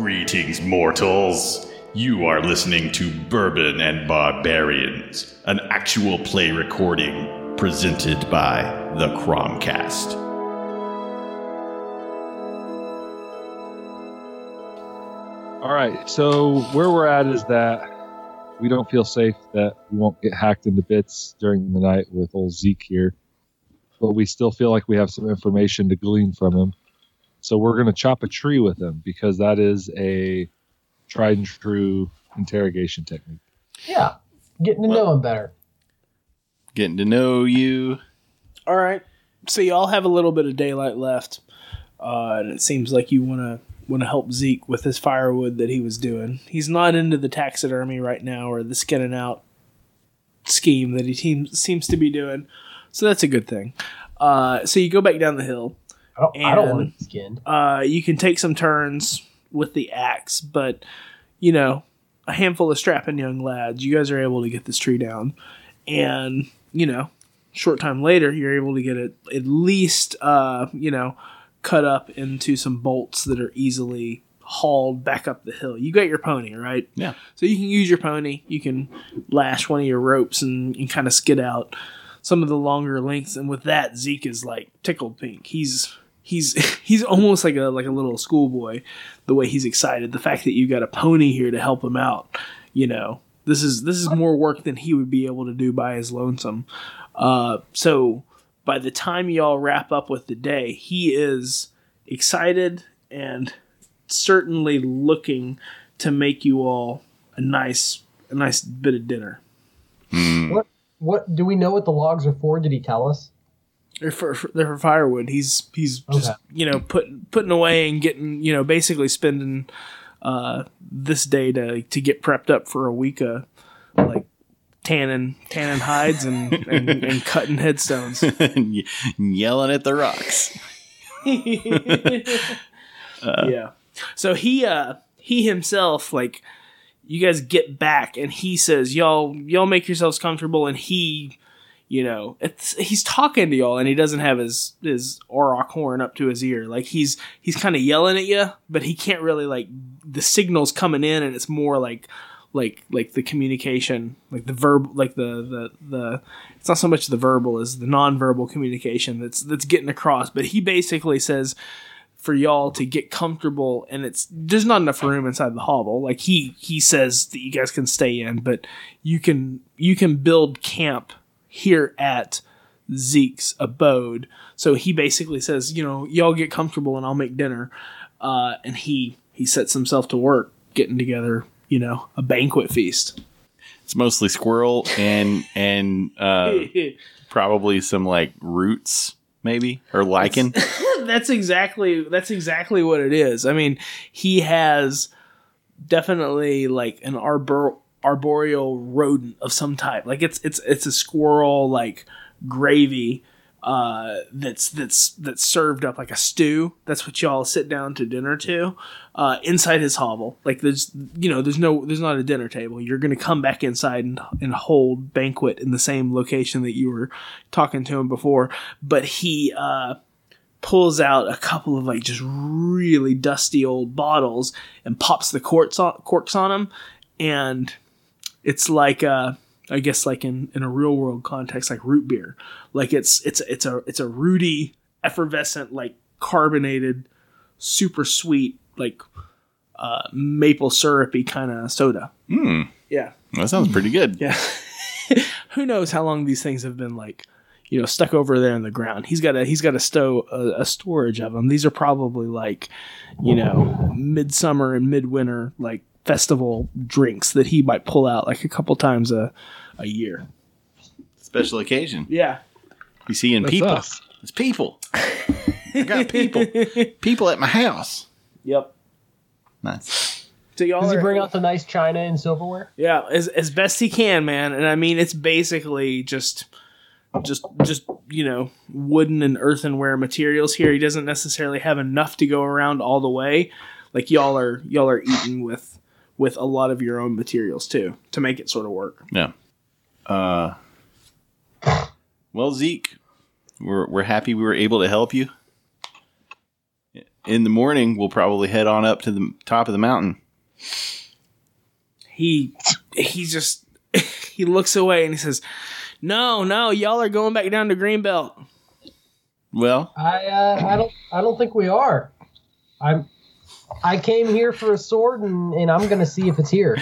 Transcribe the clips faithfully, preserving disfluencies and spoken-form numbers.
Greetings, mortals. You are listening to Bourbon and Barbarians, an actual play recording presented by the Cromcast. All right, so where we're at is that we don't feel safe that we won't get hacked into bits during the night with old Zeke here, but we still feel like we have some information to glean from him. So we're going to chop a tree with him because that is a tried and true interrogation technique. Yeah, getting to well, know him better. Getting to know you. All right, so y'all have a little bit of daylight left, uh, and it seems like you want to want to help Zeke with his firewood that he was doing. He's not into the taxidermy right now or the skinning out scheme that he team, seems to be doing, so that's a good thing. Uh, so you go back down the hill. Oh, and, I don't want it skinned. Uh, you can take some turns with the axe, but, you know, a handful of strapping young lads, you guys are able to get this tree down. And, you know, short time later, you're able to get it at least, uh, you know, cut up into some bolts that are easily hauled back up the hill. You got your pony, right? Yeah. So you can use your pony. You can lash one of your ropes and, and kind of skid out some of the longer lengths. And with that, Zeke is like tickled pink. He's... He's he's almost like a like a little schoolboy, the way he's excited. The fact that you got a pony here to help him out, you know, this is this is more work than he would be able to do by his lonesome. Uh, so by the time y'all wrap up with the day, he is excited and certainly looking to make you all a nice a nice bit of dinner. Mm. What what do we know what the logs are for? Did he tell us? They're for, for they're for firewood. He's he's okay. just you know putting putting away and getting you know basically spending uh, this day to to get prepped up for a week of like tanning tanning hides and, and, and cutting headstones, yelling at the rocks. uh, yeah. So he uh, he himself like you guys get back and he says y'all y'all make yourselves comfortable and he. You know, it's, he's talking to y'all, and he doesn't have his his auroch horn up to his ear. Like he's he's kind of yelling at you, but he can't really like the signals coming in, and it's more like like like the communication, like the verb, like the the the. It's not so much the verbal as the nonverbal communication that's that's getting across. But he basically says for y'all to get comfortable, and it's there's not enough room inside the hovel. Like he he says that you guys can stay in, but you can you can build camp here at Zeke's abode. So he basically says, you know, y'all get comfortable and I'll make dinner. Uh, and he, he sets himself to work getting together, you know, a banquet feast. It's mostly squirrel and, and, uh, probably some like roots maybe or lichen. That's, that's exactly, that's exactly what it is. I mean, he has definitely like an arbor arboreal rodent of some type. Like it's it's it's a squirrel like gravy uh that's that's that's served up like a stew. That's what y'all sit down to dinner to uh inside his hovel. Like there's you know there's no there's not a dinner table. You're gonna come back inside and, and hold banquet in the same location that you were talking to him before. But he uh pulls out a couple of like just really dusty old bottles and pops the corks on, corks on them. And it's like, uh, I guess, like in, in a real world context, like root beer. Like it's it's it's a it's a rooty, effervescent, like carbonated, super sweet, like uh, maple syrupy kind of soda. Mm. Yeah, that sounds pretty good. Yeah. Who knows how long these things have been like, you know, stuck over there in the ground. He's got a he's got a stow a, a storage of them. These are probably like, you know, midsummer and midwinter like. Festival drinks that he might pull out like a couple times a, a year. Special occasion. Yeah. You see in people. Us. It's people. I got people. People at my house. Yep. Nice. So y'all Does he are, bring out the nice china and silverware? Yeah, as as best he can, man. And I mean it's basically just just just, you know, wooden and earthenware materials here. He doesn't necessarily have enough to go around all the way. Like y'all are y'all are eating with with a lot of your own materials too to make it sort of work. Yeah. Uh, well, Zeke, we're we're happy we were able to help you. in the morning, we'll probably head on up to the top of the mountain. He he just he looks away and he says, "No, no, y'all are going back down to Greenbelt." Well, I uh, I don't I don't think we are. I'm I came here for a sword and, and I'm gonna see if it's here.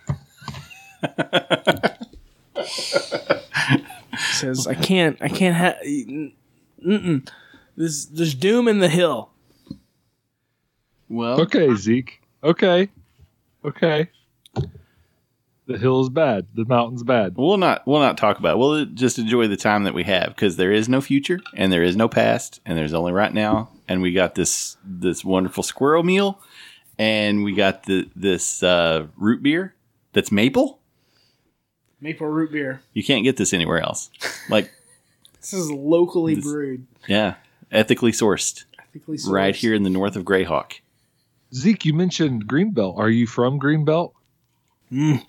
He says, "I can't I can't have mm-mm. There's there's doom in the hill." well, Okay, Zeke. Okay. Okay. The hill's bad. The mountain's bad. we'll not we'll not talk about it. We'll just enjoy the time that we have because there is no future and there is no past and there's only right now. And we got this this wonderful squirrel meal and we got the this uh, root beer that's maple. Maple root beer. You can't get this anywhere else. Like, This is locally This- brewed. yeah, ethically sourced, Ethically sourced. right here in the north of Greyhawk. Zeke, you mentioned Greenbelt. Are you from Greenbelt? Mm.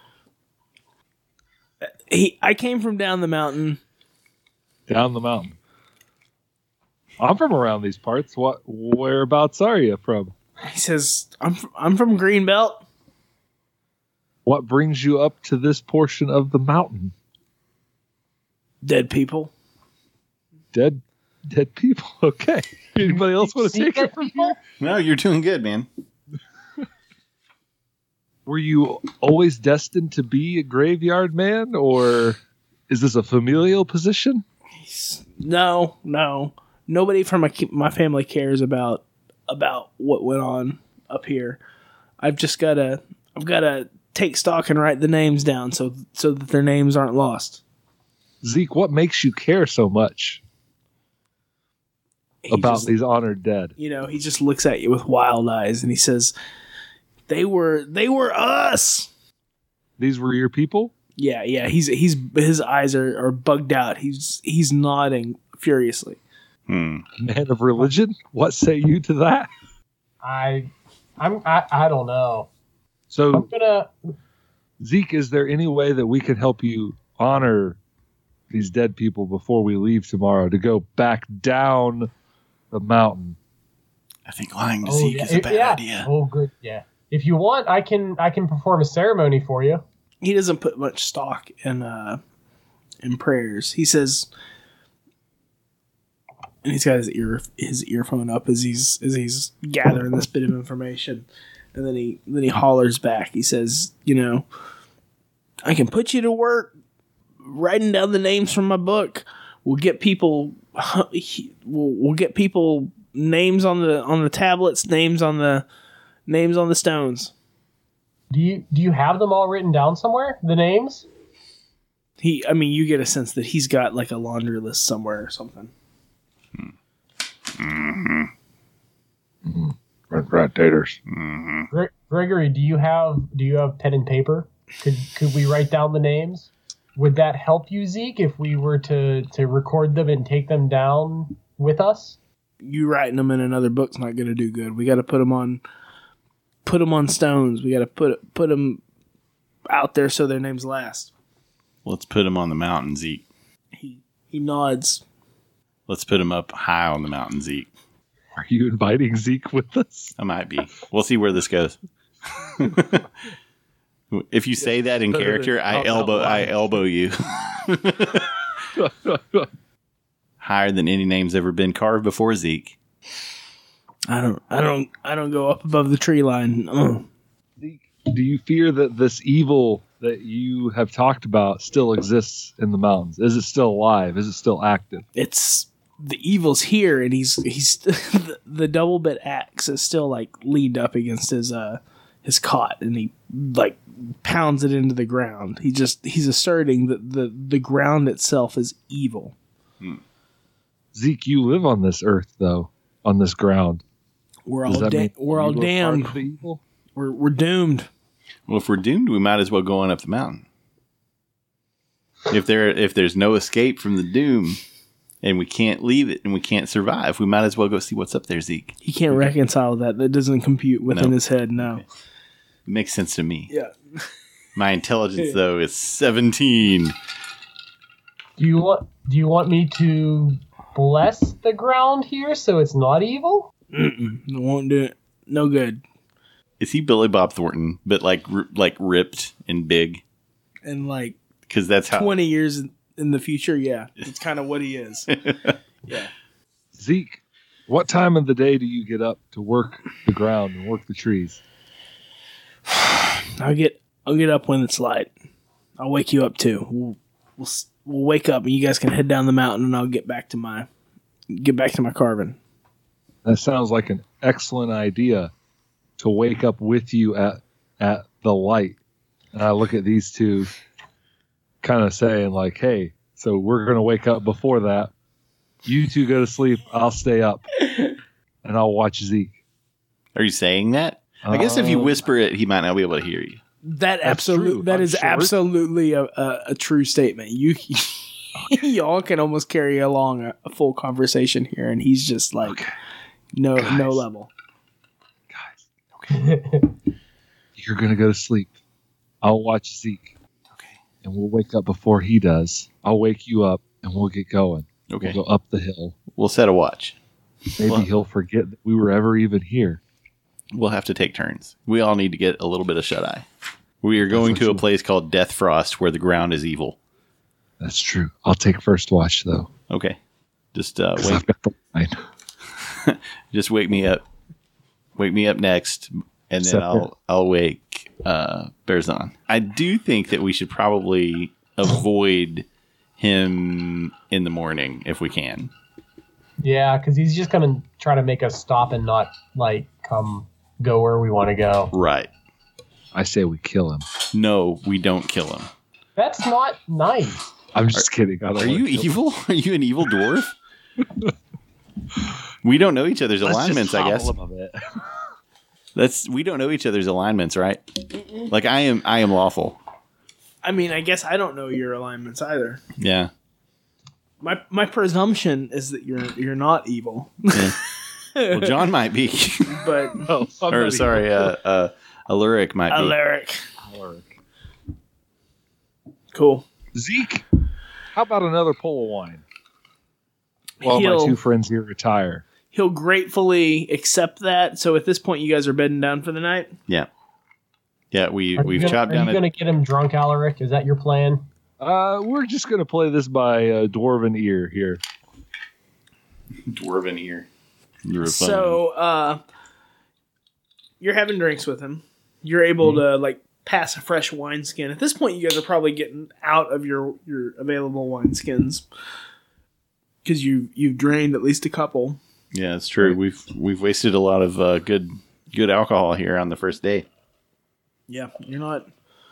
He, I came from down the mountain. Down the mountain. I'm from around these parts. What? Whereabouts are you from? He says, "I'm from, I'm from Greenbelt." What brings you up to this portion of the mountain? Dead people. Dead, dead people. Okay. Anybody else want to See take that it from people? here? No, you're doing good, man. Were you always destined to be a graveyard man, or is this a familial position? No, no. Nobody from my my family cares about about what went on up here. I've just gotta I've gotta take stock and write the names down so so that their names aren't lost. Zeke, what makes you care so much He about just- these honored dead? you know, he just looks at you with wild eyes and he says, "They were they were us." These were your people? Yeah, yeah. He's he's his eyes are, are bugged out. He's he's nodding furiously. Hmm. Man of religion? What say you to that? I I'm I, I don't know. So, I'm gonna Zeke, is there any way that we can help you honor these dead people before we leave tomorrow to go back down the mountain? I think lying to oh, Zeke yeah, is a if- bad yeah. idea. Oh good, yeah. If you want, I can I can perform a ceremony for you. He doesn't put much stock in uh in prayers. He says, and he's got his ear his earphone up as he's as he's gathering this bit of information, and then he then he hollers back. He says, "You know, I can put you to work writing down the names from my book. We'll get people we'll, we'll get people names on the on the tablets, names on the names on the stones." Do you do you have them all written down somewhere? The names? He, I mean, you get a sense that he's got like a laundry list somewhere or something. Red rat taters. Gre- Gregory, do you have do you have pen and paper? Could could we write down the names? Would that help you, Zeke, if we were to to record them and take them down with us? You writing them in another book's not going to do good. We got to put them on, put them on stones. We got to put put them out there so their names last. Let's put him on the mountain, Zeke. He he nods. Let's put him up high on the mountain, Zeke. Are you inviting Zeke with us? I might be. We'll see where this goes. If you say that in Better than character, I out elbow loud. I elbow you. Higher than any name's ever been carved before, Zeke. I don't I don't I don't go up above the tree line. Ugh. Do you fear that this evil that you have talked about still exists in the mountains? Is it still alive? Is it still active? It's the evil's here, and he's he's the, the double bit axe is still like leaned up against his uh his cot, and he like pounds it into the ground. He just he's asserting that the the ground itself is evil. Zeke, you live on this earth, though, on this ground. We're Does all that da- mean we're all you are part damned. of the evil? We're we're doomed. Well, if we're doomed, we might as well go on up the mountain. If there if there's no escape from the doom, and we can't leave it, and we can't survive, we might as well go see what's up there, Zeke. He can't reconcile that. That doesn't compute within No. his head. No. It makes sense to me. Yeah. My intelligence, though, is seventeen. Do you want do you want me to bless the ground here so it's not evil? Mm-mm, it won't do it. No good. Is he Billy Bob Thornton, but like r- like ripped and big? And like Because that's how. twenty years in, in the future, yeah, it's kind of what he is. Yeah. Zeke, what time of the day do you get up to work the ground and work the trees? I'll get I'll get up when it's light. I'll wake you up too. We'll we'll, we'll wake up and you guys can head down the mountain and I'll get back to my get back to my carving. That sounds like an excellent idea to wake up with you at at the light. And I look at these two kind of saying like, hey, so we're going to wake up before that. You two go to sleep. I'll stay up and I'll watch Zeke. Are you saying that? I guess if you Um, whisper it, he might not be able to hear you. That That's absolutely true. that I'm is short. absolutely a, a, a true statement. You y'all can almost carry along a, a full conversation here, and he's just like Okay. no Guys. no level. Guys, you're going to go to sleep. I'll watch Zeke. Okay. And we'll wake up before he does. I'll wake you up and we'll get going. Okay. We'll go up the hill. We'll set a watch. Maybe Well- he'll forget that we were ever even here. We'll have to take turns. We all need to get a little bit of shut eye. We are going what to a you- place called Death Frost where the ground is evil. That's true. I'll take first watch though. Okay. Just uh, 'Cause wake I've got the line. just wake me up. Wake me up next, and then Separate. I'll I'll wake uh, Bearzon. I do think that we should probably avoid him in the morning if we can. Yeah, because he's just gonna try to make us stop and not like come go where we want to go. Right. I say we kill him. No, we don't kill him. That's not nice. I'm just kidding. I don't Are wanna you kill him. evil? Are you an evil dwarf? We don't know each other's Let's just alignments, I guess. hobble him a bit. That's we don't know each other's alignments, right? Like I am I am lawful. I mean, I guess I don't know your alignments either. Yeah. My my presumption is that you're you're not evil, Yeah. Well, John might be. but Oh, I'm or not sorry, evil. uh uh Aluric might be. Alaric. Alaric. Cool. Zeke, how about another pull of wine? While He'll- my two friends here retire. He'll gratefully accept that. So at this point, you guys are bedding down for the night. Yeah. Yeah, we Are you we've gonna, chopped are down you a gonna get him drunk, Alaric? Is that your plan? Uh, we're just going to play this by uh, Dwarven Ear here. dwarven ear. You're a fun. So uh, you're having drinks with him. You're able to like pass a fresh wineskin. At this point, you guys are probably getting out of your your available wineskins because you you've drained at least a couple. Yeah, it's true. We've we've wasted a lot of uh, good good alcohol here on the first day. Yeah, you're not.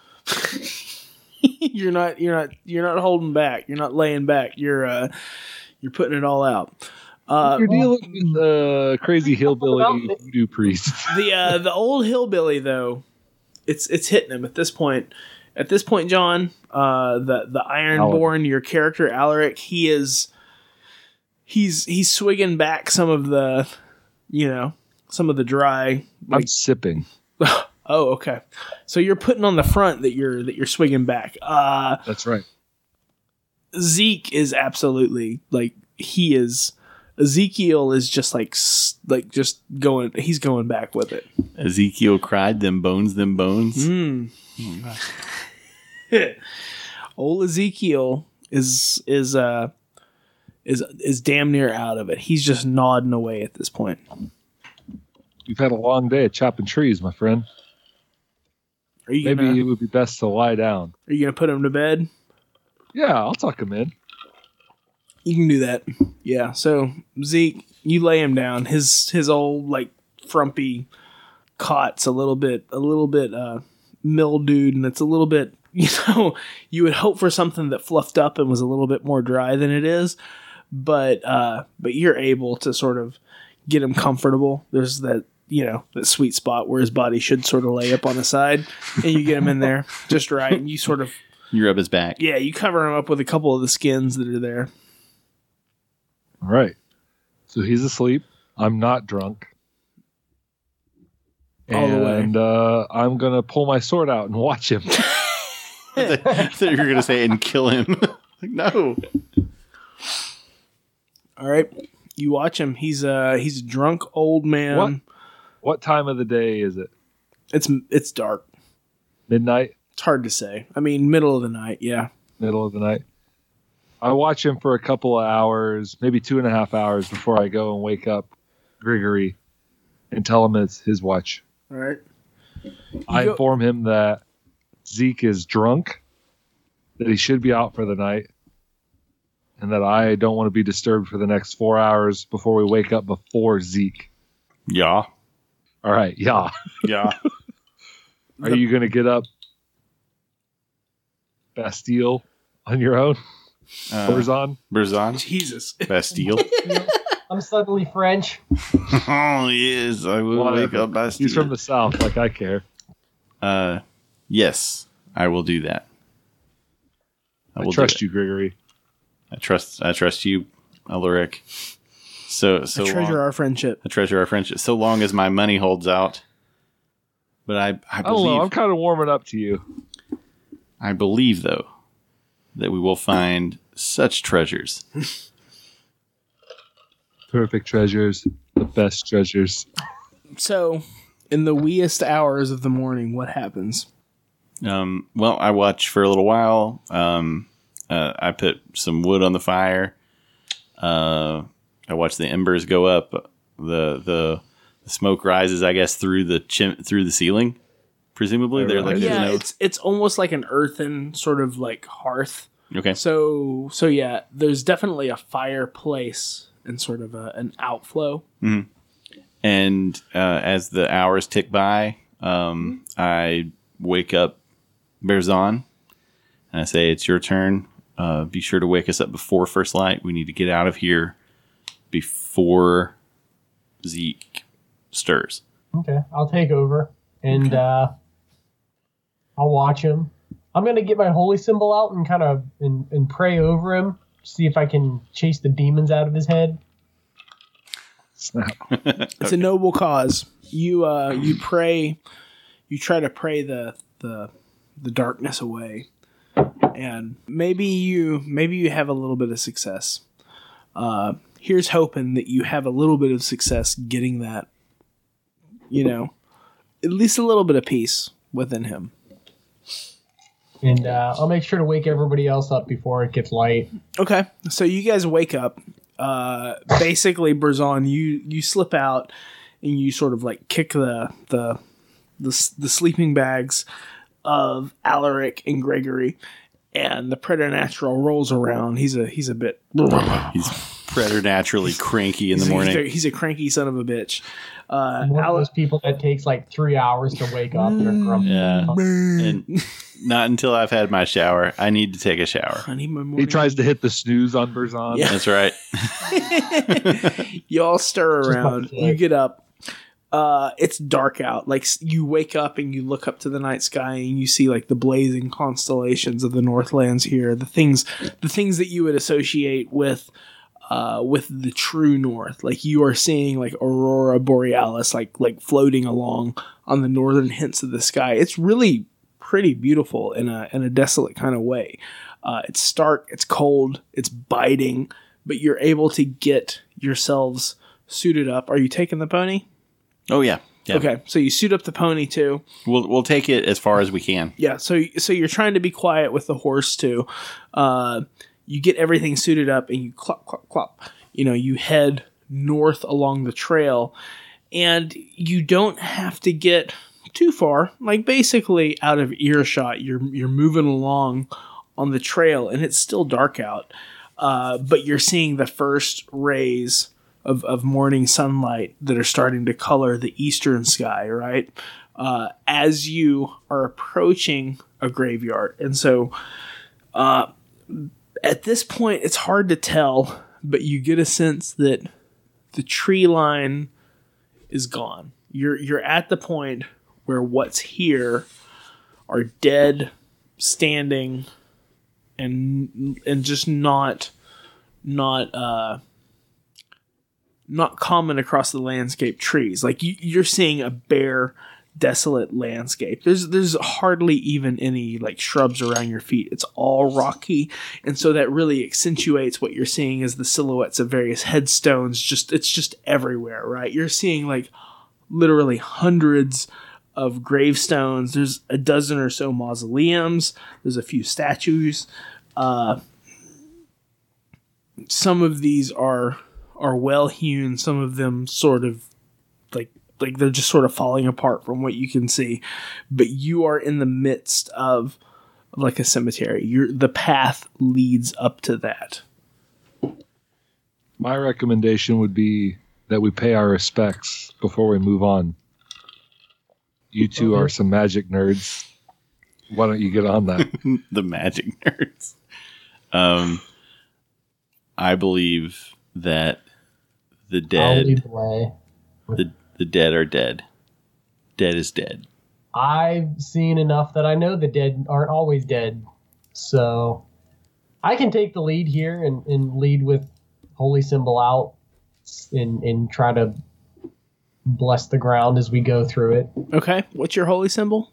you're not. You're not. You're not holding back. You're not laying back. You're. uh You're putting it all out. Uh, You're dealing with uh, crazy hillbilly Well, voodoo priest. the uh, the old hillbilly though, it's it's hitting him at this point. At this point, John, uh, the the Ironborn, your character Alaric, he is he's he's swigging back some of the, you know, some of the dry. I'm sipping. Oh, okay. So you're putting on the front that you're that you're swigging back. Uh, That's right. Zeke is absolutely like he is. Ezekiel is just like s- like just going. He's going back with it. Ezekiel cried, "Them bones, them bones." Mm. Old Ezekiel is is uh is is damn near out of it. He's just nodding away at this point. We've had a long day of chopping trees, my friend. Are you Maybe gonna it would be best to lie down. Are you gonna put him to bed? Yeah, I'll tuck him in. You can do that. Yeah. So Zeke, you lay him down. His his old like frumpy cot's a little bit a little bit uh mildewed, and it's a little bit, you know, you would hope for something that fluffed up and was a little bit more dry than it is, but uh but you're able to sort of get him comfortable. There's that, you know, that sweet spot where his body should sort of lay up on the side, and you get him in there just right, and you sort of You rub his back. yeah, you cover him up with a couple of the skins that are there. All right. So he's asleep. I'm not drunk. All the way. And uh, I'm going to pull my sword out and watch him. I thought you were going to say and kill him. Like, no. All right. You watch him. He's a he's a drunk old man. What? What time of the day is it? It's it's dark. Midnight? It's hard to say. I mean, middle of the night. Yeah. Middle of the night. I watch him for a couple of hours, maybe two and a half hours before I go and wake up Grigory and tell him it's his watch. All right. I go- inform him that Zeke is drunk, that he should be out for the night, and that I don't want to be disturbed for the next four hours before we wake up before Zeke. Yeah. All right, yeah. Yeah. Are you going to get up Bastille on your own? Uh, Burzon? Burzon? Jesus. Bastille? I'm suddenly French. Oh, yes. I will wake Whatever. up Bastille. He's from the South, like I care. Uh, yes, I will do that. I, will do trust it. you, Grigory. I trust. I trust you, Ulrich. So, so I treasure long, our friendship. I treasure our friendship. So long as my money holds out. But I, I I don't know. believe, I'm kind of warming up to you. I believe though, that we will find such treasures. Perfect treasures. The best treasures. So, in the weeest hours of the morning, what happens? Um, well, I watch for a little while. Um, uh, I put some wood on the fire. Uh, I watch the embers go up. The the, the smoke rises, I guess, through the chim- through the ceiling. Presumably, they're like Yeah, there's it's it's almost like an earthen sort of like hearth. no okay. So so yeah, there's definitely a fireplace and sort of a, an outflow. And uh, as the hours tick by, um, I wake up Berzon and I say, "It's your turn. Uh, be sure to wake us up before first light. We need to get out of here before Zeke stirs." Okay, I'll take over and uh, I'll watch him. I'm gonna get my holy symbol out and kind of and, and pray over him, see if I can chase the demons out of his head. Snap. It's a noble cause. You uh you pray, you try to pray the the the darkness away, and maybe you maybe you have a little bit of success. Uh, here's hoping that you have a little bit of success getting that, you know, at least a little bit of peace within him. And uh, I'll make sure to wake everybody else up before it gets light. Okay, so you guys wake up. Uh, basically, Berzon, you you slip out and you sort of like kick the the the, the sleeping bags of Alaric and Gregory, and the preternatural rolls around. He's a he's a bit. He's preternaturally cranky in the He's a- morning. He's a, he's a cranky son of a bitch. Uh, I'm one of Al- those people that takes like three hours to wake up. They're grumpy. Yeah. And not until I've had my shower. I need to take a shower. I need my He morning. tries to hit the snooze on Berzon. Yeah. That's right. You all stir Just around. like- You get up. Uh, it's dark out. Like s- you wake up and you look up to the night sky and you see like the blazing constellations of the Northlands here. The things, the things that you would associate with, uh, with the true North. Like you are seeing like aurora borealis, like like floating along on the northern hints of the sky. It's really pretty beautiful in a in a desolate kind of way. Uh, it's stark. It's cold. It's biting. But you're able to get yourselves suited up. Are you taking the pony? Oh yeah. Yeah. Okay, so you suit up the pony too. We'll we'll take it as far as we can. Yeah, so so you're trying to be quiet with the horse too. Uh, you get everything suited up and you clop clop clop. You know, you head north along the trail, and you don't have to get too far. Like basically out of earshot, you're you're moving along on the trail, and it's still dark out. Uh, but you're seeing the first rays of, of morning sunlight that are starting to color the eastern sky, right? Uh, as you are approaching a graveyard. And so uh, at this point, it's hard to tell, but you get a sense that the tree line is gone. You're you're at the point where what's here are dead, standing, and and just not not uh not common across the landscape trees. Like you, you're seeing a bare desolate landscape. There's there's hardly even any like shrubs around your feet. It's all rocky, and so that really accentuates what you're seeing as the silhouettes of various headstones. Just it's just everywhere, right? You're seeing like literally hundreds of gravestones. There's a dozen or so mausoleums. There's a few statues. Uh, some of these are are well hewn. Some of them sort of like like they're just sort of falling apart from what you can see. But you are in the midst of like a cemetery. You're, the path leads up to that. My recommendation would be that we pay our respects before we move on. You two Okay. are some magic nerds. Why don't you get on that? The magic nerds. Um, I believe that the I'll dead, lead the way. the the dead are dead. Dead is dead. I've seen enough that I know the dead aren't always dead. So I can take the lead here and, and lead with Holy Symbol out and, and try to bless the ground as we go through it. Okay, what's your holy symbol?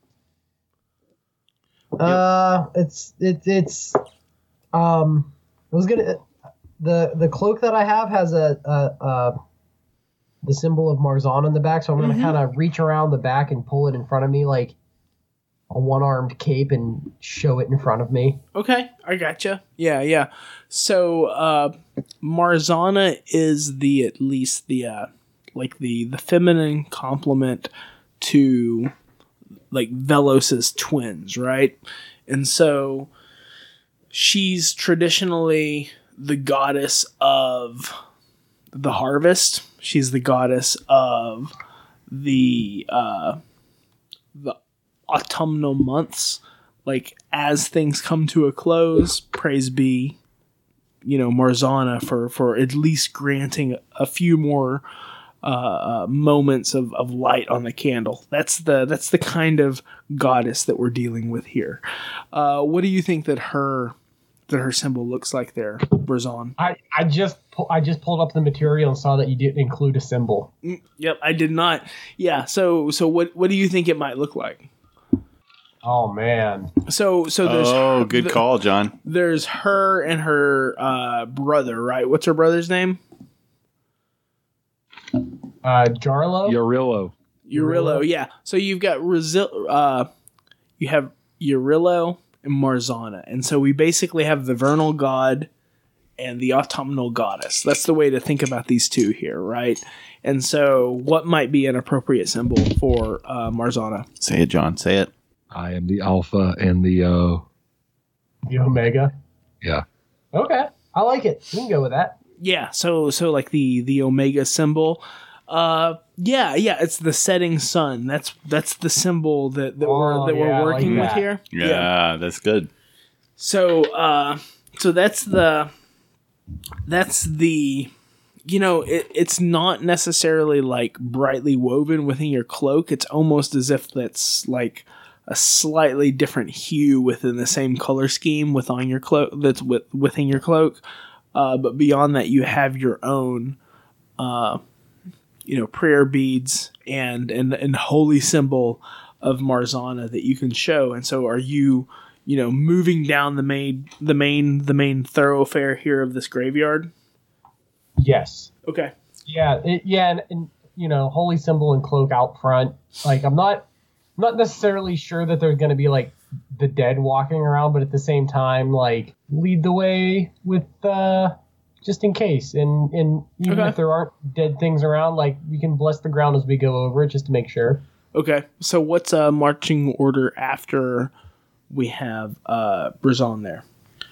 Uh, it's it's it's um. I was gonna the the cloak that I have has a a, a the symbol of Marzana in the back, so I'm gonna Mhm. kind of reach around the back and pull it in front of me like a one-armed cape and show it in front of me. Okay, I gotcha. Yeah, yeah. So uh, Marzana is the at least the uh, like the the feminine complement to like Velos's twins, right? And so she's traditionally the goddess of the harvest. She's the goddess of the uh, the autumnal months. Like as things come to a close, praise be, you know, Marzana for for at least granting a few more uh, uh, moments of, of light on the candle. That's the that's the kind of goddess that we're dealing with here. Uh, what do you think that her that her symbol looks like there, Brazon? I, I just pu- I just pulled up the material and saw that you didn't include a symbol. Mm, Yep, I did not. Yeah. So so what what do you think it might look like? Oh man, So so there's Oh, good the- call, John. There's her and her uh, brother, right? What's her brother's name? uh, Jarlo. Yorillo. Urillo, yeah. So you've got Rezil- uh you have Urillo and Marzana. And so we basically have the vernal god and the autumnal goddess. That's the way to think about these two here, right? And so what might be an appropriate symbol for uh, Marzana? Say it, John. Say it. I am the alpha and the uh The Omega. yeah. Okay, I like it. We can go with that. Yeah, so so like the the omega symbol. Uh yeah, yeah, it's the setting sun. That's that's the symbol that, that Oh, we're that yeah, I we're like working with that. here. Yeah, that's good. So, uh, so that's the, that's the, you know, it, it's not necessarily like brightly woven within your cloak. It's almost as if that's like a slightly different hue within the same color scheme within your cloak. That's with, within your cloak. Uh, but beyond that, you have your own, uh, you know, prayer beads and, and, and holy symbol of Marzana that you can show. And so are you, you know, moving down the main, the main, the main thoroughfare here of this graveyard? Yes. Okay. Yeah. It, yeah. And, and you know, holy symbol and cloak out front. Like I'm not, I'm not necessarily sure that there's going to be like the dead walking around, but at the same time, like lead the way with, uh, just in case. And, and even Okay. if there aren't dead things around, like we can bless the ground as we go over it just to make sure. Okay. So what's a marching order after we have uh Brazon there?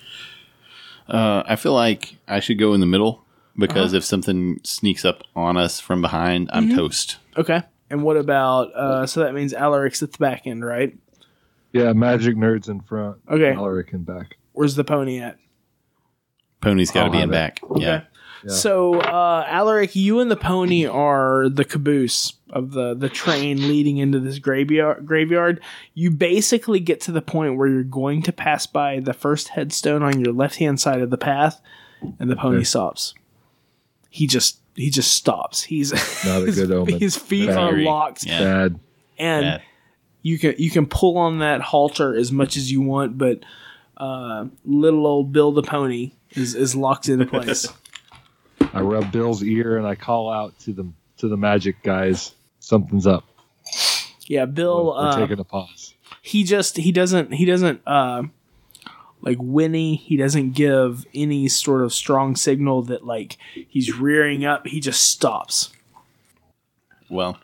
Uh, I feel like I should go in the middle because Uh-huh. if something sneaks up on us from behind, I'm Mhm. toast. Okay. And what about uh so that means Alaric's at the back end, right? Yeah, magic nerds in front. Okay. Alaric in back. Where's the pony at? Pony's got to I'll be have in it. back. Okay. Yeah. Yeah. So, uh, Alaric, you and the pony are the caboose of the, the train leading into this graveyard. Graveyard. You basically get to the point where you're going to pass by the first headstone on your left hand side of the path, and the pony Okay. stops. He just he just stops. He's Not a his, good omen. His feet Bad. are locked. Yeah. Bad. and Yeah. you can you can pull on that halter as much as you want, but uh, little old Bill the pony is, is locked into place. I rub Bill's ear and I call out to the to the magic guys. Something's up. Yeah, Bill. We're, we're uh, taking a pause. he just he doesn't he doesn't uh, like whinny. He doesn't give any sort of strong signal that like he's rearing up. He just stops. Well,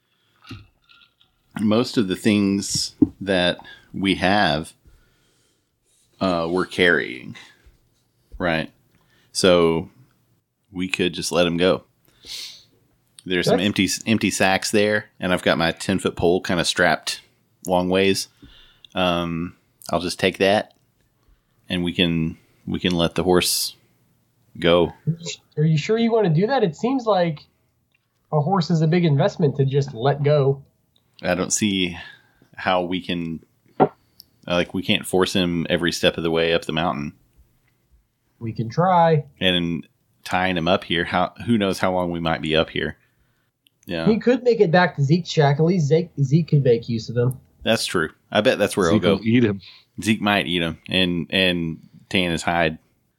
most of the things that we have, uh, we're carrying, right? So we could just let him go. There's some That's- empty empty sacks there, and I've got my ten foot pole kind of strapped long ways. Um, I'll just take that, and we can we can let the horse go. Are you sure you want to do that? It seems like a horse is a big investment to just let go. I don't see how we can, like, we can't force him every step of the way up the mountain. We can try. And tying him up here, how who knows how long we might be up here. Yeah, He could make it back to Zeke's shack. At least Zeke, Zeke could make use of him. that's true. I bet that's where Zeke he'll will go. eat him. Zeke might eat him and and tan his hide.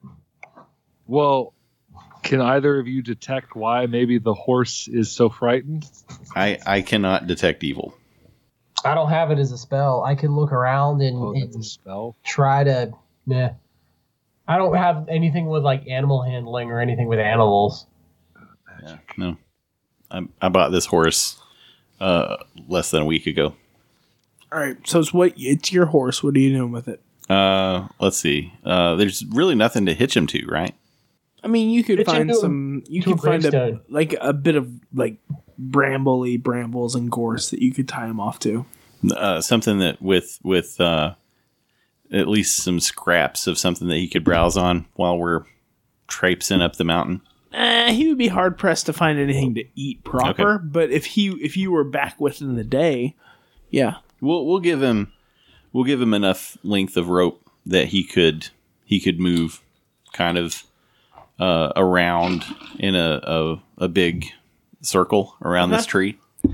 Well, can either of you detect why maybe the horse is so frightened? I I cannot detect evil. I don't have it as a spell. I can look around and, Oh, that's a and spell. try to. Nah. I don't have anything with like animal handling or anything with animals. Yeah, no. I I bought this horse uh, less than a week ago. All right, so it's what it's your horse. What are you doing with it? Uh, let's see. Uh, there's really nothing to hitch him to, right? I mean, you could Hitch him find to a- some. You to a could find a gravestone. like a bit of like brambly brambles and gorse that you could tie him off to. Uh, something that with with uh, at least some scraps of something that he could browse on while we're traipsing up the mountain. Uh, he would be hard pressed to find anything to eat proper. Okay. But if he if you were back within the day, yeah, We'll we'll give him we'll give him enough length of rope that he could he could move kind of uh, around in a, a a big circle around this Okay. tree.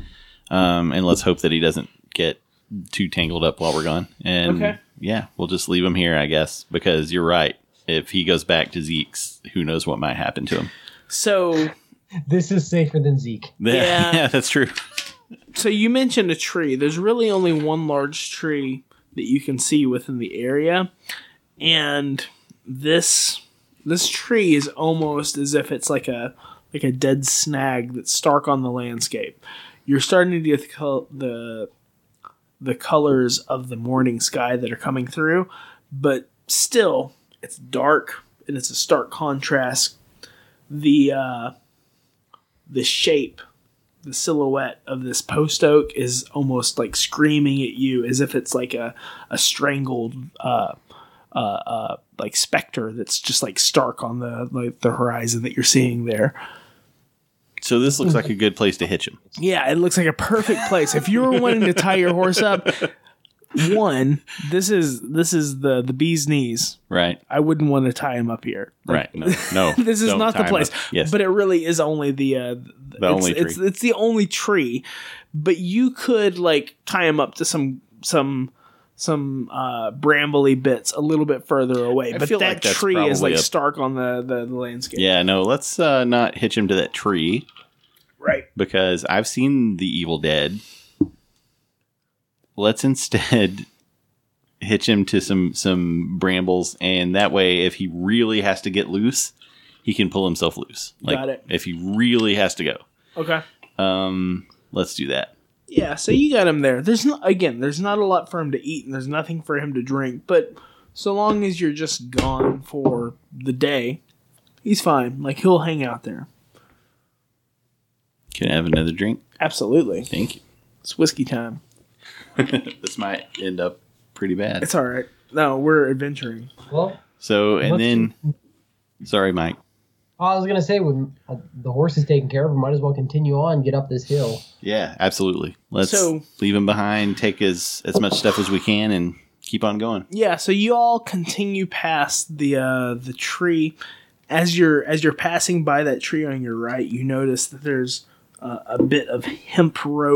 Um, and let's hope that he doesn't get too tangled up while we're gone. And Okay. yeah, we'll just leave him here, I guess, because you're right. If he goes back to Zeke's, who knows what might happen to him. so This is safer than Zeke. Yeah. yeah, that's true. So you mentioned a tree. There's really only one large tree that you can see within the area, and this this tree is almost as if it's like a like a dead snag that's stark on the landscape. You're starting to get the col- the the colors of the morning sky that are coming through, but still it's dark and it's a stark contrast. The uh, the shape, the silhouette of this post oak is almost like screaming at you as if it's like a, a strangled uh, uh, uh, like specter that's just like stark on the like the horizon that you're seeing there. So this looks like a good place to hitch him. Yeah, it looks like a perfect place. If you were wanting to tie your horse up, one, this is this is the the bee's knees. Right. I wouldn't want to tie him up here. Right. No. no This is don't not the tie him place. up. Yes. But it really is only the uh, the it's, only tree. It's, it's the only tree. But you could like tie him up to some some some uh, brambly bits a little bit further away. I but feel that like that's tree is probably like a- stark on the, the, the landscape. Yeah, no, let's uh, not hitch him to that tree Right. because I've seen The Evil Dead. Let's instead hitch him to some some brambles, and that way, if he really has to get loose, he can pull himself loose. Like, Got it. If he really has to go, Okay. um, let's do that. Yeah, so you got him there. There's not again, there's not a lot for him to eat and there's nothing for him to drink, but so long as you're just gone for the day, he's fine. Like he'll hang out there. Can I have another drink? Absolutely. Thank you. It's whiskey time. This might end up pretty bad. It's all right. No, we're adventuring. Well, So, and Let's- then, sorry, Mike. I was gonna say when uh, the horse is taken care of, we might as well continue on, get up this hill. Yeah, absolutely. Let's So- leave him behind, take as, as much stuff as we can, and keep on going. Yeah, so you all continue past the uh, the tree. As you're as you're passing by that tree on your right, you notice that there's uh, a bit of hemp rope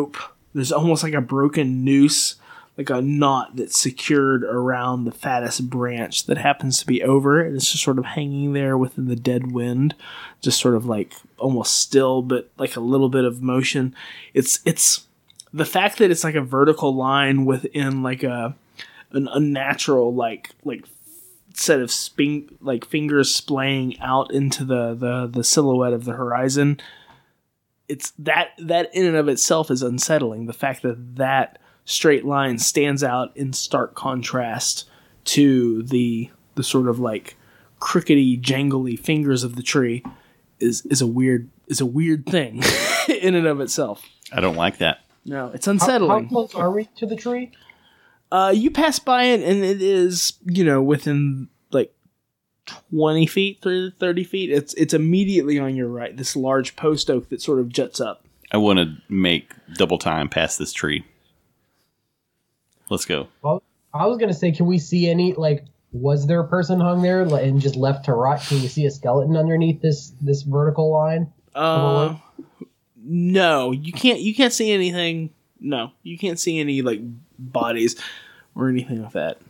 There's almost like a broken noose, like a knot that's secured around the fattest branch that happens to be over it. It's just sort of hanging there within the dead wind, just sort of like almost still, but like a little bit of motion. It's it's the fact that it's like a vertical line within like a an unnatural like like set of spin, like fingers splaying out into the, the the silhouette of the horizon. It's that that in and of itself is unsettling. The fact that that straight line stands out in stark contrast to the the sort of like crickety, jangly fingers of the tree is is a weird is a weird thing in and of itself. I don't like that. No, it's unsettling. How, how close are we to the tree? Uh, you pass by it, and it is, you know, within like twenty feet, thirty feet. It's it's immediately on your right. This large post oak that sort of juts up. I want to make double time past this tree. Let's go. Well, I was gonna say, can we see any like? Was there a person hung there and just left to rot? Can we see a skeleton underneath this this vertical line? Uh, no, you can't. You can't see anything. No, you can't see any like bodies or anything like that.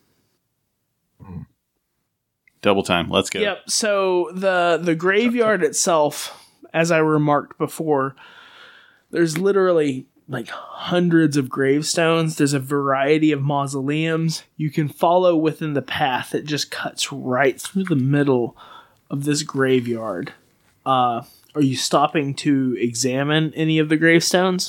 Double time. Let's go. Yep. So the the graveyard itself, as I remarked before, there's literally like hundreds of gravestones. There's a variety of mausoleums. You can follow within the path that just cuts right through the middle of this graveyard. Uh, are you stopping to examine any of the gravestones?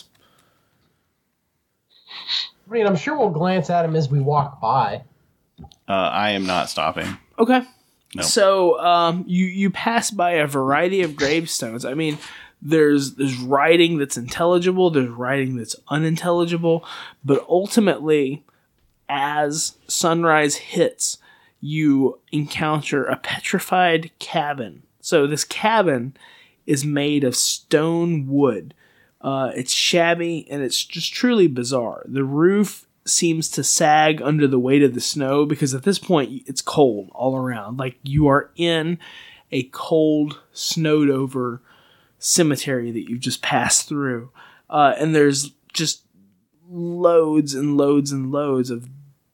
I mean, I'm sure we'll glance at him as we walk by. Uh, I am not stopping. Okay. No. So um, you you pass by a variety of gravestones. I mean, there's there's writing that's intelligible. There's writing that's unintelligible. But ultimately, as sunrise hits, you encounter a petrified cabin. So this cabin is made of stone wood. Uh, it's shabby and it's just truly bizarre. The roof seems to sag under the weight of the snow because at this point it's cold all around. Like you are in a cold, snowed over cemetery that you've just passed through. Uh, and there's just loads and loads and loads of,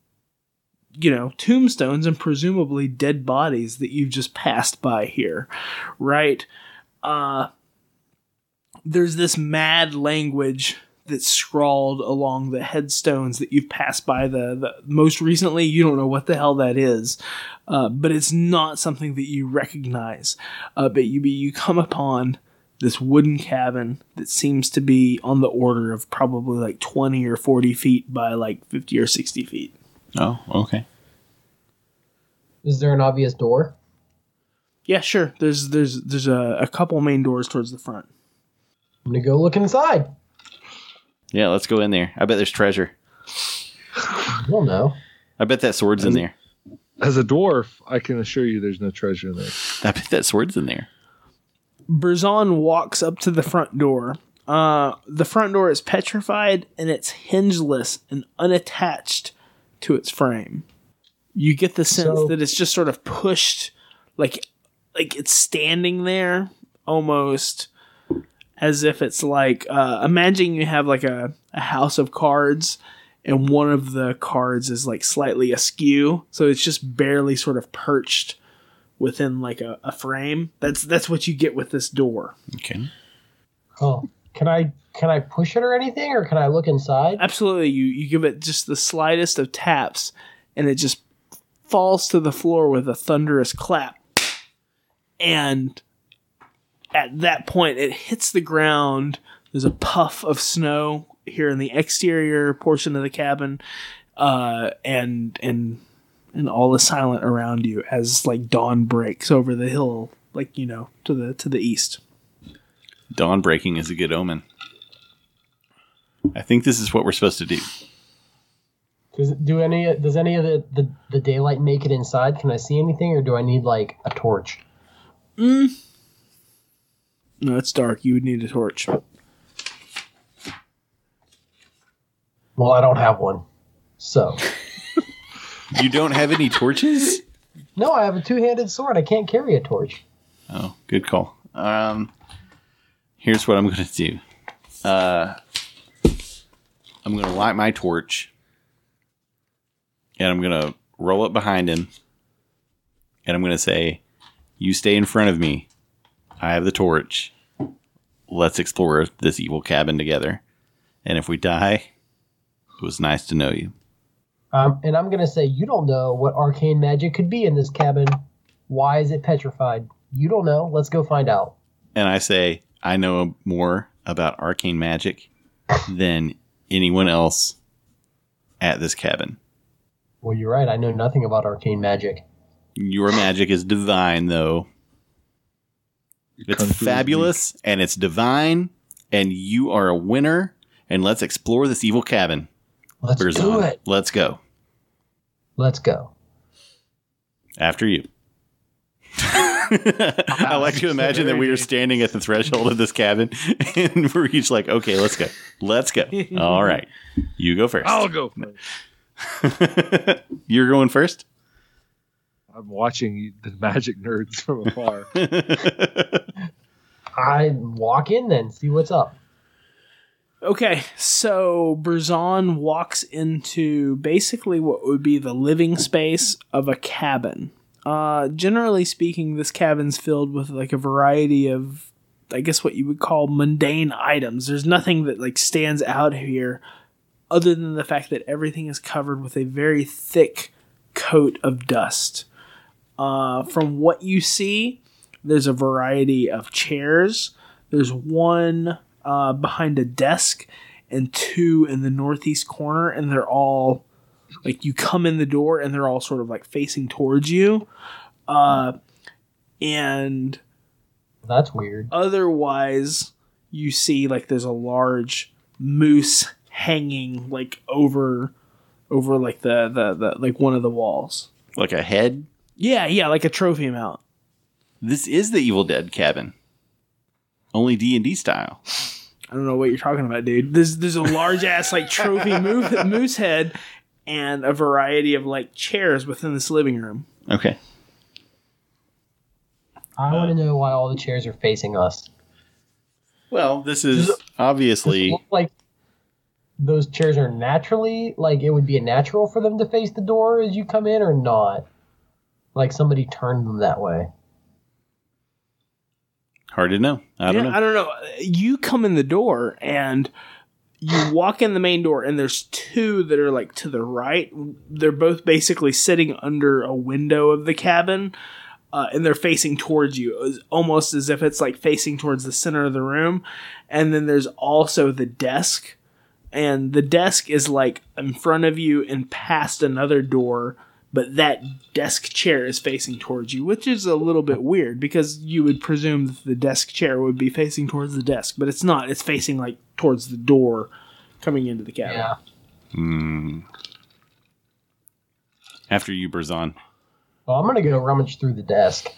you know, tombstones and presumably dead bodies that you've just passed by here, right? Uh, there's this mad language that's scrawled along the headstones that you've passed by the, the most recently. You don't know what the hell that is, uh, but it's not something that you recognize. Uh, but you you come upon this wooden cabin that seems to be on the order of probably like twenty or forty feet by like fifty or sixty feet. Oh, okay. Is there an obvious door? Yeah, sure. There's there's there's a, a couple main doors towards the front. I'm gonna go look inside. Yeah, let's go in there. I bet there's treasure. We'll know. I bet that sword's in there. As a dwarf, I can assure you there's no treasure in there. I bet that sword's in there. Berzon walks up to the front door. Uh, the front door is petrified and it's hingeless and unattached to its frame. You get the sense So- that it's just sort of pushed, like like it's standing there almost as if it's like, uh, imagine you have like a, a house of cards and one of the cards is like slightly askew. So it's just barely sort of perched within like a, a frame. That's that's what you get with this door. Okay. Oh, can I can I push it or anything, or can I look inside? Absolutely. You, you give it just the slightest of taps and it just falls to the floor with a thunderous clap. And at that point, it hits the ground. There's a puff of snow here in the exterior portion of the cabin, uh, and and and all is silent around you as like dawn breaks over the hill, like you know, to the to the east. Dawn breaking is a good omen. I think this is what we're supposed to do. Does it, do any does any of the, the the daylight make it inside? Can I see anything, or do I need like a torch? Mm. No, it's dark. You would need a torch. Well, I don't have one, so You don't have any torches? no. I have a two-handed sword. I can't carry a torch. Oh, good call. Um, here's what I'm going to do. Uh, I'm going to light my torch, and I'm going to roll up behind him, and I'm going to say, you stay in front of me. I have the torch. Let's explore this evil cabin together. And if we die, it was nice to know you. Um, and I'm going to say, you don't know what arcane magic could be in this cabin. Why is it petrified? You don't know. Let's go find out. And I say, I know more about arcane magic than anyone else at this cabin. Well, you're right. I know nothing about arcane magic. Your magic is divine, though. It's fabulous, and it's divine, and you are a winner, and let's explore this evil cabin. Let's Berzon. do it. Let's go. Let's go. After you. I like to imagine that we are standing at the threshold of this cabin, and we're each like, okay, let's go. Let's go. All right. You go first. I'll go first. You're going first? I'm watching the magic nerds from afar. I walk in then, see what's up. Okay, so Berzon walks into basically what would be the living space of a cabin. Uh, generally speaking, this cabin's filled with like a variety of, I guess what you would call mundane items. There's nothing that like stands out here other than the fact that everything is covered with a very thick coat of dust. Uh, from what you see, there's a variety of chairs. There's one uh, behind a desk and two in the northeast corner, and they're all like you come in the door and they're all sort of like facing towards you. Uh, and That's weird. otherwise, you see like there's a large moose hanging like over over like the, the, the like one of the walls. Like a head? Yeah, yeah, like a trophy mount. This is the Evil Dead cabin. Only D and D style. I don't know what you're talking about, dude. There's there's a large ass like trophy moose, moose head and a variety of like chairs within this living room. Okay. I want to know why all the chairs are facing us. Well, this is Does it- Does it obviously... look like those chairs are naturally, like it would be a natural for them to face the door as you come in, or not? Like somebody turned them that way. Hard to know. I don't Yeah, know. I don't know. You come in the door and you walk in the main door, and there's two that are like to the right. They're both basically sitting under a window of the cabin, uh, and they're facing towards you, almost as if it's like facing towards the center of the room. And then there's also the desk, and the desk is like in front of you and past another door. But that desk chair is facing towards you, which is a little bit weird because you would presume that the desk chair would be facing towards the desk, but it's not. It's facing like towards the door coming into the cabin. Yeah. Hmm. After you, Berzon. Well, I'm gonna go rummage through the desk.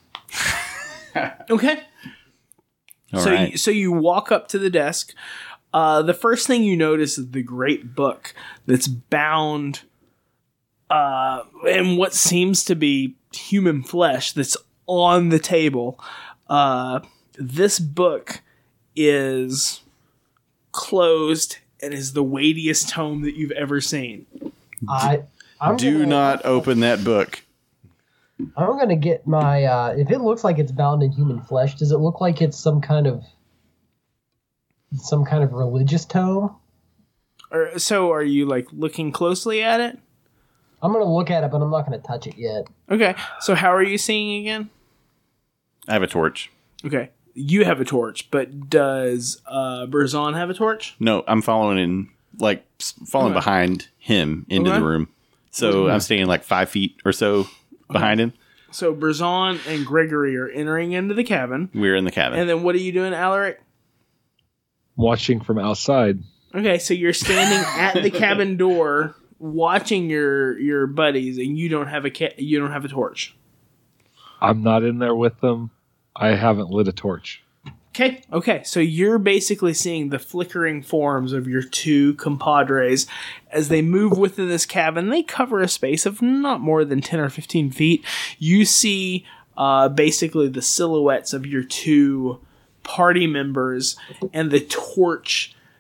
Okay. All so right. you, so you walk up to the desk. Uh, the first thing you notice is the great book that's bound uh, in what seems to be human flesh that's on the table. Uh, this book is closed and is the weightiest tome that you've ever seen. I I'm Do gonna, not open that book. I'm gonna get my. Uh, if it looks like it's bound in human flesh, does it look like it's some kind of some kind of religious tome? Or, so are you like looking closely at it? I'm gonna look at it, but I'm not gonna touch it yet. Okay. So how are you seeing again? I have a torch. Okay. You have a torch, but does uh, Berzon have a torch? No, I'm following in, like, s- following Okay. behind him into Okay. the room. So Okay. I'm staying like five feet or so behind him. So Berzon and Gregory are entering into the cabin. We're in the cabin. And then what are you doing, Alaric? Watching from outside. Okay, so you're standing at the cabin door watching your your buddies, and you don't have a ca- you don't have a torch. I'm not in there with them. I haven't lit a torch. Okay, okay. So you're basically seeing the flickering forms of your two compadres as they move within this cabin. They cover a space of not more than ten or fifteen feet. You see uh, basically the silhouettes of your two party members, and the torch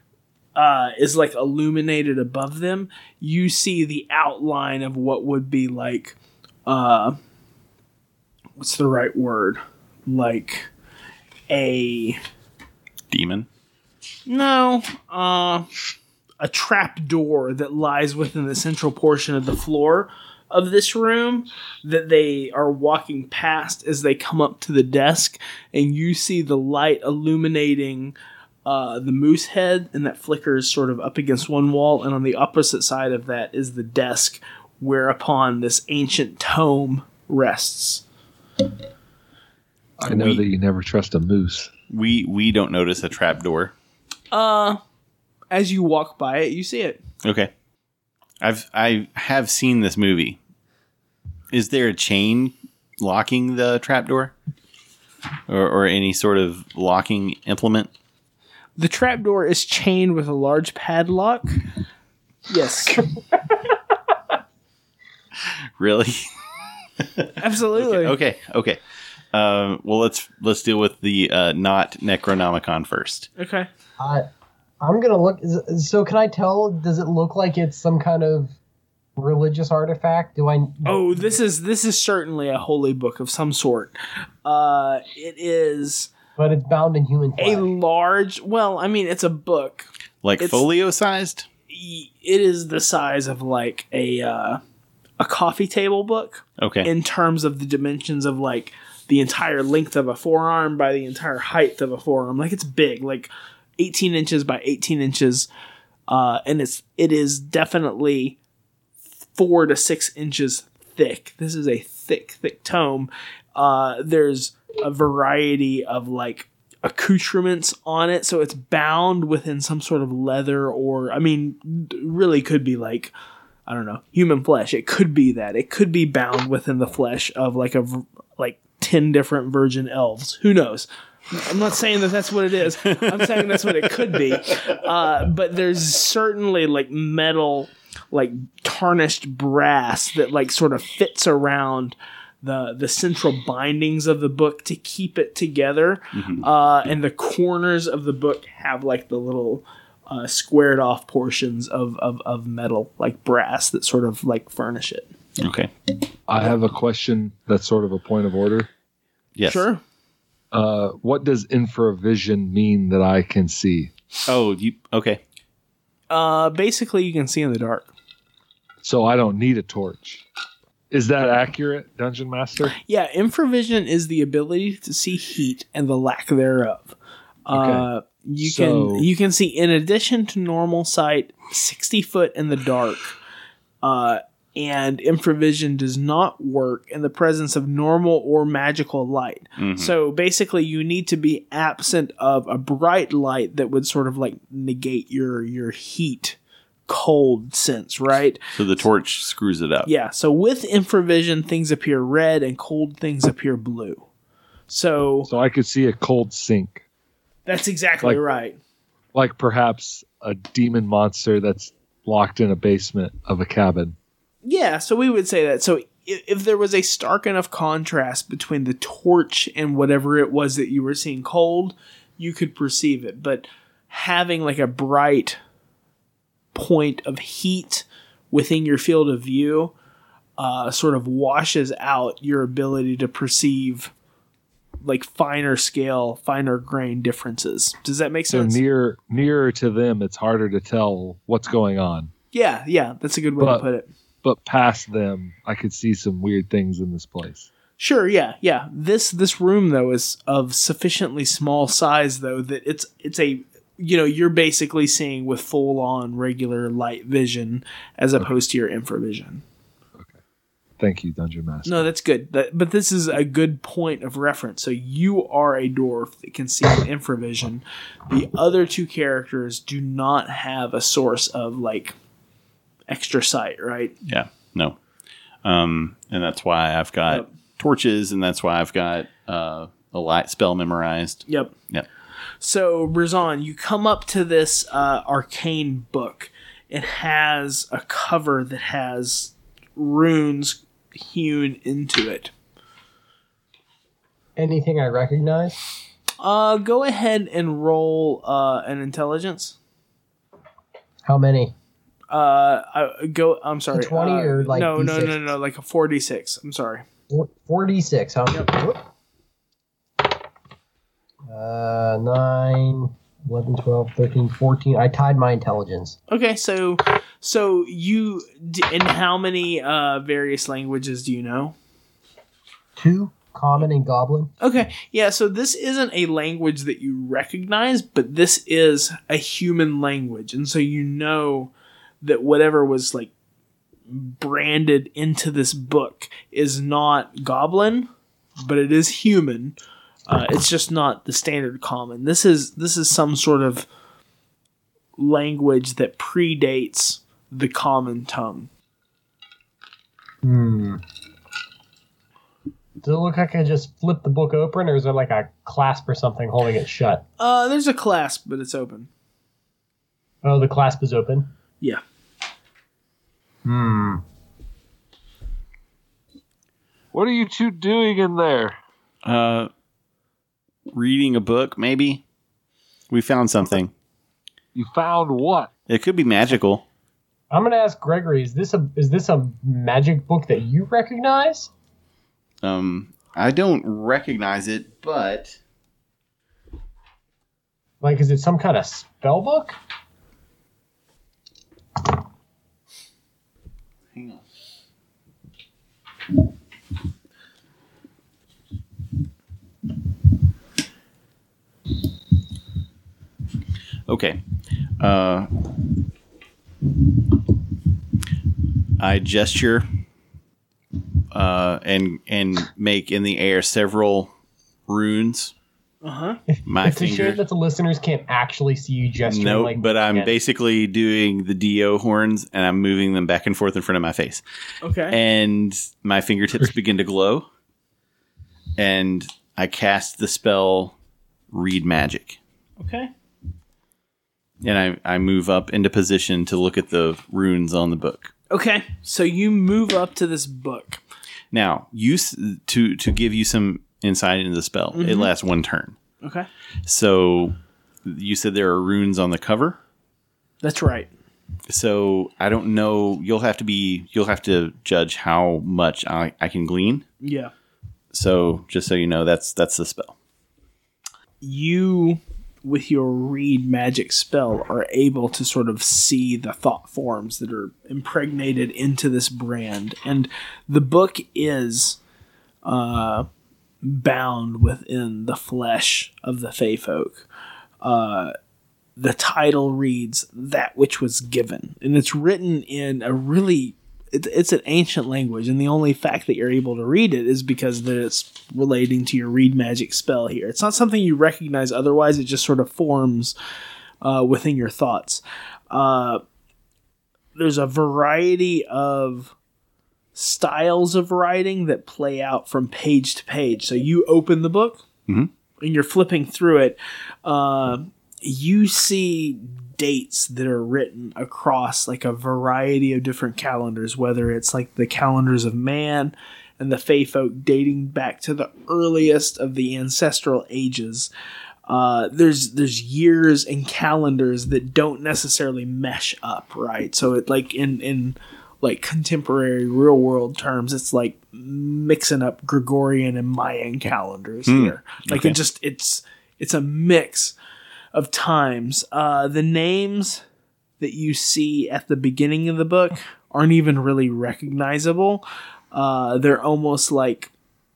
uh, is like illuminated above them, you see the outline of what would be like, uh, what's the right word? Like a demon. No, uh, a trap door that lies within the central portion of the floor of this room that they are walking past as they come up to the desk, and you see the light illuminating uh, the moose head, and that flickers sort of up against one wall, and on the opposite side of that is the desk whereupon this ancient tome rests. I know We- that you never trust a moose. We we don't notice a trap door. Uh, as you walk by it, you see it. Okay. I've I have seen this movie. Is there a chain locking the trapdoor? Or or any sort of locking implement? The trapdoor is chained with a large padlock. Yes. Really? Absolutely. Okay, okay. Um, well let's let's deal with the uh, not Necronomicon first. Okay. I, I'm gonna look. is- So can I tell? Does it look like it's some kind of religious artifact? Do I? Oh, this is this is certainly a holy book of some sort. Uh, it is But it's bound in human flesh. a large. Well, I mean, it's a book. Like It's- folio sized? It is the size of like a uh, a coffee table book Okay. in terms of the dimensions of like the entire length of a forearm by the entire height of a forearm. Like it's big, like eighteen inches by eighteen inches, uh, and it's it is definitely four to six inches thick. This is a thick, thick tome. Uh, there's a variety of like accoutrements on it, so it's bound within some sort of leather, or I mean, really could be like, I don't know, human flesh. It could be that. It could be bound within the flesh of like a v- like ten different virgin elves. Who knows? I'm not saying that that's what it is. I'm saying that's what it could be. Uh, but there's certainly like metal, like tarnished brass that like sort of fits around the the central bindings of the book to keep it together. Uh, and the corners of the book have like the little uh, squared off portions of, of, of metal, like brass, that sort of like furnish it. Okay. I have a question that's sort of a point of order. Yes. Sure. Uh, what does infravision mean that I can see? Oh, you okay. Uh, basically, you can see in the dark. So I don't need a torch. Is that accurate, Dungeon Master? Yeah, infravision is the ability to see heat and the lack thereof. Uh, you So- can you can see, in addition to normal sight, sixty foot in the dark. Uh, and infravision does not work in the presence of normal or magical light. So basically, you need to be absent of a bright light that would sort of like negate your your heat, cold sense, right? So the torch screws it up. Yeah, so with infravision, things appear red and cold things appear blue. So So I could see a cold sink, that's exactly Like- right. like perhaps a demon monster that's locked in a basement of a cabin. Yeah, so we would say that. So if, if there was a stark enough contrast between the torch and whatever it was that you were seeing cold, you could perceive it. But having like a bright point of heat within your field of view uh, sort of washes out your ability to perceive like finer scale, finer grain differences. Does that make So sense? near nearer to them, it's harder to tell what's going on. yeah, yeah, that's a good way But- to put it. But past them, I could see some weird things in this place. Sure, yeah, yeah. This this room though is of sufficiently small size though that it's it's a you know, you're basically seeing with full on regular light vision as opposed to your infravision. Thank you, Dungeon Master. No, that's good. That, but this is a good point of reference. So you are a dwarf that can see with infravision. The other two characters do not have a source of like extra sight, right? Yeah. No. Um, and that's why I've got Yep. torches, and that's why I've got uh, a light spell memorized. Yep. Yep. So, Brazon, you come up to this uh, arcane book. It has a cover that has runes hewn into it. Anything I recognize? Uh, go ahead and roll uh, an intelligence. How many? Uh, I go. I'm sorry. D twenty uh, or, like, no, no, D six? no, no, like a four d six. I'm sorry. four d six, huh? Uh, nine, eleven, twelve, thirteen, fourteen. I tied my intelligence. Okay, so so you d- in how many uh various languages do you know? Two, common and goblin. Okay, yeah, so this isn't a language that you recognize, but this is a human language, and so you know that whatever was like branded into this book is not goblin, but it is human. Uh, it's just not the standard common. This is this is some sort of language that predates the common tongue. Hmm. Does it look like I just flipped the book open, or is there like a clasp or something holding it shut? Uh, there's a clasp, but it's open. Oh, the clasp is open? Yeah. Hmm. What are you two doing in there? Uh, reading a book, maybe. We found something. You found what? It could be magical. I'm gonna ask Gregory, is this a is this a magic book that you recognize? Um, I don't recognize it, but Like, is it some kind of spell book? hang on. Okay. Uh, I gesture uh, and and make in the air several runes. Uh huh. My It's a shame finger. that the listeners can't actually see you gesturing. No, like but I'm that. basically doing the D O horns and I'm moving them back and forth in front of my face. Okay. And my fingertips begin to glow. And I cast the spell Read Magic. Okay. And I, I move up into position to look at the runes on the book. Okay. So you move up to this book. Now, you s- to to give you some insight into the spell, it lasts one turn. Okay. So you said there are runes on the cover. That's right. So I don't know. You'll have to be. You'll have to judge how much I, I can glean. Yeah. So just so you know, that's that's the spell. You, with your read magic spell, are able to sort of see the thought forms that are impregnated into this brand. And the book is uh, bound within the flesh of the Fey folk. Uh, the title reads That Which Was Given. And it's written in a really... It, it's an ancient language, and the only fact that you're able to read it is because that it's relating to your read magic spell here. It's not something you recognize otherwise. It just sort of forms uh, within your thoughts. Uh, there's a variety of styles of writing that play out from page to page. So you open the book, Mhm. and you're flipping through it. Uh, you see dates that are written across like a variety of different calendars, whether it's like the calendars of man and the Fey folk dating back to the earliest of the ancestral ages. Uh, there's there's years and calendars that don't necessarily mesh up, right? So it like in in like contemporary real world terms, it's like mixing up Gregorian and Mayan calendars Hmm. here. Like Okay. it just it's it's a mix of times. Uh, the names that you see at the beginning of the book aren't even really recognizable. Uh, they're almost like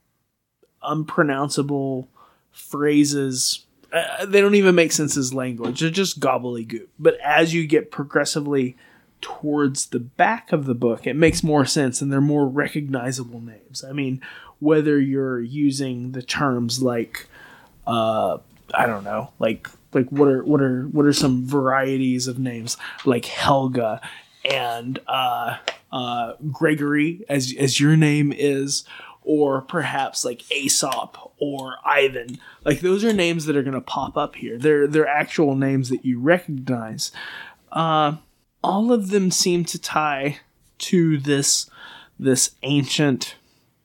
unpronounceable phrases. Uh, they don't even make sense as language. They're just gobbledygook. But as you get progressively towards the back of the book, it makes more sense and they're more recognizable names. I mean, whether you're using the terms like, uh, I don't know, like like what are what are what are some varieties of names like Helga and uh, uh, Gregory, as as your name is, or perhaps like Aesop or Ivan. Like those are names that are going to pop up here. They're they're actual names that you recognize. Uh, all of them seem to tie to this this ancient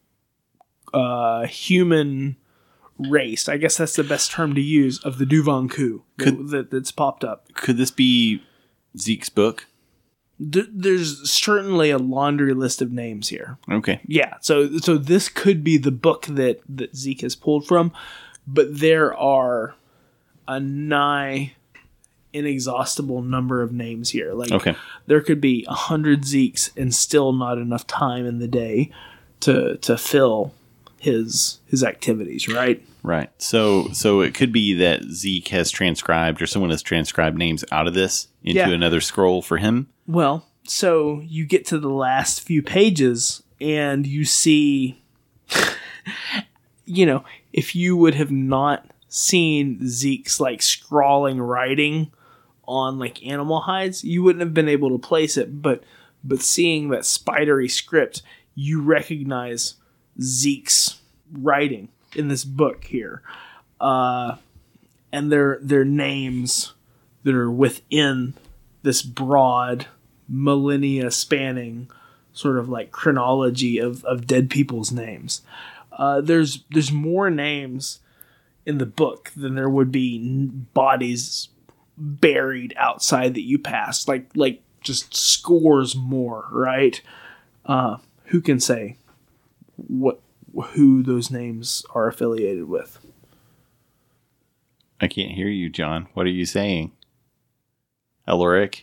uh, human race. I guess that's the best term to use of the Duvanku Could- that, that's popped up. Could this be Zeke's book? Th- there's certainly a laundry list of names here. Okay. Yeah, so so this could be the book that, that Zeke has pulled from, but there are a nigh inexhaustible number of names here. Like, Okay. there could be a hundred Zekes and still not enough time in the day to to fill his his activities, right? Right. So so it could be that Zeke has transcribed or someone has transcribed names out of this into Yeah. another scroll for him. Well, so you get to the last few pages and you see, you know, if you would have not seen Zeke's like scrawling writing on like animal hides, you wouldn't have been able to place it. But but seeing that spidery script, you recognize Zeke's writing in this book here, uh, and their their names that are within this broad millennia spanning sort of like chronology of, of dead people's names. Uh, there's there's more names in the book than there would be n- bodies buried outside that you passed. Like like just scores more, right? Uh, who can say what who those names are affiliated with? I can't hear you, John. What are you saying? Aloric?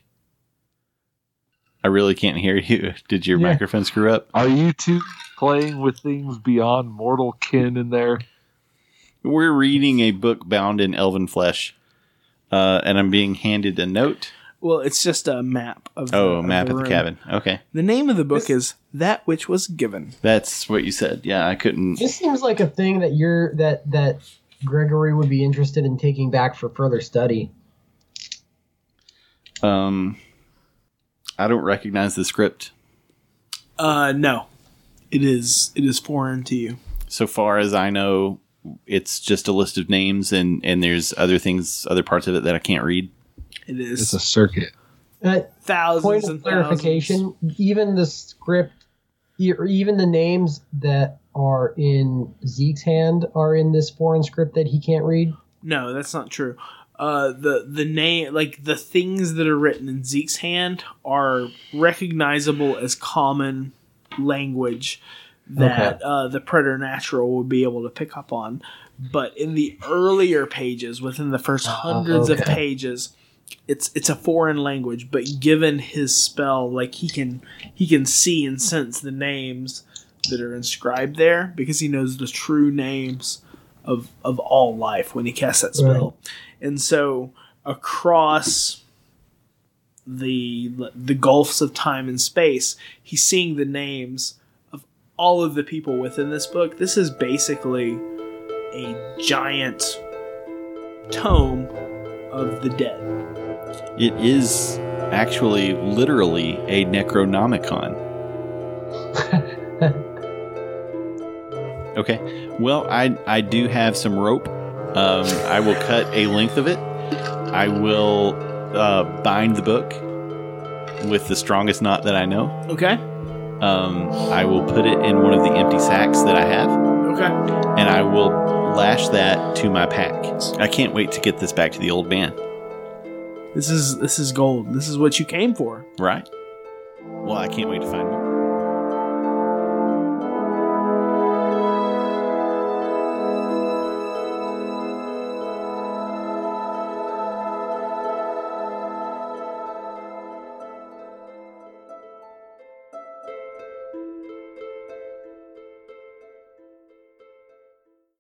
I really can't hear you. Did your Yeah. microphone screw up? Are you two playing with things beyond mortal kin in there? We're reading a book bound in elven flesh, uh, and I'm being handed a note. Well, it's just a map of the, Oh, a of map the of the room. cabin. Okay. The name of the book This- is That Which Was Given. That's what you said. Yeah, I couldn't. This seems like a thing that you're that that Gregory would be interested in taking back for further study. Um, I don't recognize the script. Uh, no, it is it is foreign to you. So far as I know, it's just a list of names, and, and there's other things, other parts of it that I can't read. It It's is a circuit. Uh, thousands point of and clarification: even the script, e- or even the names that are in Zeke's hand are in this foreign script that he can't read. No, that's not true. Uh, the the name, like the things that are written in Zeke's hand, are recognizable as common language that Okay. uh, the preternatural would be able to pick up on. But in the earlier pages, within the first hundreds of okay. pages, it's it's a foreign language. But given his spell, like he can he can see and sense the names that are inscribed there because he knows the true names of of all life when he casts that spell. And so across the the gulfs of time and space, he's seeing the names of all of the people within this book. This is basically a giant tome of the dead. It is actually literally a Necronomicon. Okay. Well, I I do have some rope. Um, I will cut a length of it. I will uh, bind the book with the strongest knot that I know. Okay? Um, I will put it in one of the empty sacks that I have, Okay. and I will lash that to my pack. I can't wait to get this back to the old man. This is this is gold. This is what you came for. Right? Well, I can't wait to find more.